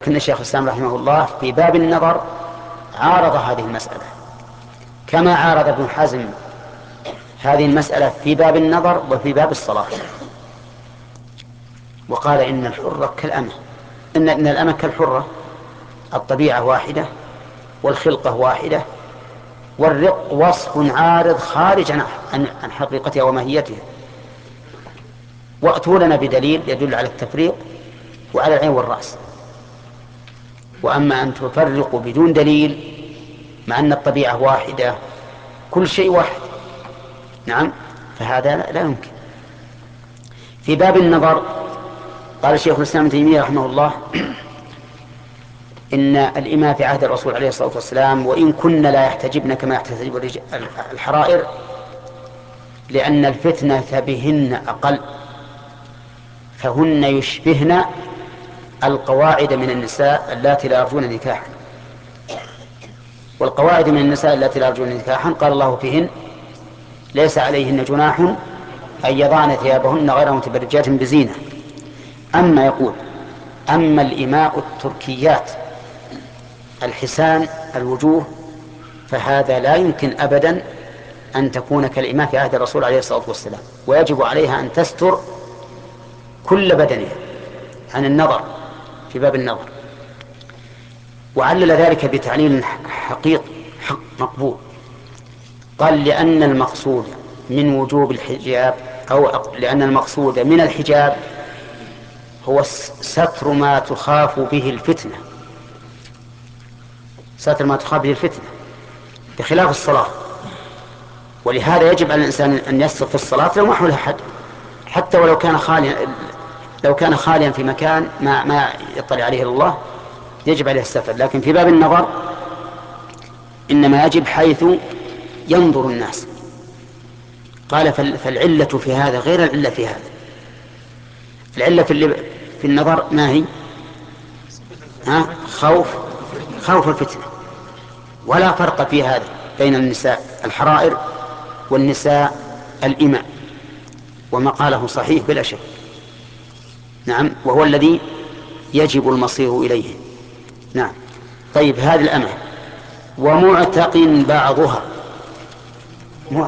لكن الشيخ الإسلام رحمه الله في باب النظر عارض هذه المسألة كما عارض ابن حزم هذه المسألة في باب النظر وفي باب الصلاة، وقال إن الحرة كالأمة، إن الأمة كالحرة، الطبيعة واحدة والخلقة واحدة، والرق وصف عارض خارج عن حقيقتها وماهيتها. وأتوا لنا بدليل يدل على التفريق وعلى العين والرأس. وأما أن تفرقوا بدون دليل مع أن الطبيعة واحدة كل شيء واحد، نعم، فهذا لا يمكن. في باب النظر قال الشيخ الإسلام ابن تيمية رحمه الله إن الإماء في عهد الرسول عليه الصلاة والسلام وإن كن لا يحتجبن كما يحتجب الحرائر، لأن الفتنة بهن أقل، فهن يشبهن القواعد من النساء اللاتي لا يرجون نكاحا. والقواعد من النساء اللاتي لا يرجون نكاحا قال الله فيهن ليس عليهن جناح أن يضعن ثيابهن غير متبرجات بزينة. أما يقول أما الإماء التركيات الحسان الوجوه فهذا لا يمكن أبدا أن تكون كالإماء في عهد الرسول عليه الصلاة والسلام، ويجب عليها أن تستر كل بدنها عن النظر في باب النظر. وعلل ذلك بتعليل حقيقي مقبول، قال لأن المقصود من وجوب الحجاب أو لأن المقصود من الحجاب هو ستر ما تخاف به الفتنة، ستر ما تخاف به الفتنة بخلاف الصلاة. ولهذا يجب على الإنسان أن يستر في الصلاة لو ما حولها حد، حتى ولو كان خاليا، لو كان خاليا في مكان ما يطلع عليه الله يجب عليه الستر. لكن في باب النظر إنما يجب حيث ينظر الناس. قال فالعلة في هذا غير العلة في هذا. العلة في النظر ما هي؟ خوف الفتنة، ولا فرق في هذا بين النساء الحرائر والنساء الإماء، وما قاله صحيح بلا شك، نعم، وهو الذي يجب المصير إليه. نعم. طيب، هذه الأمة ومعتق بعضها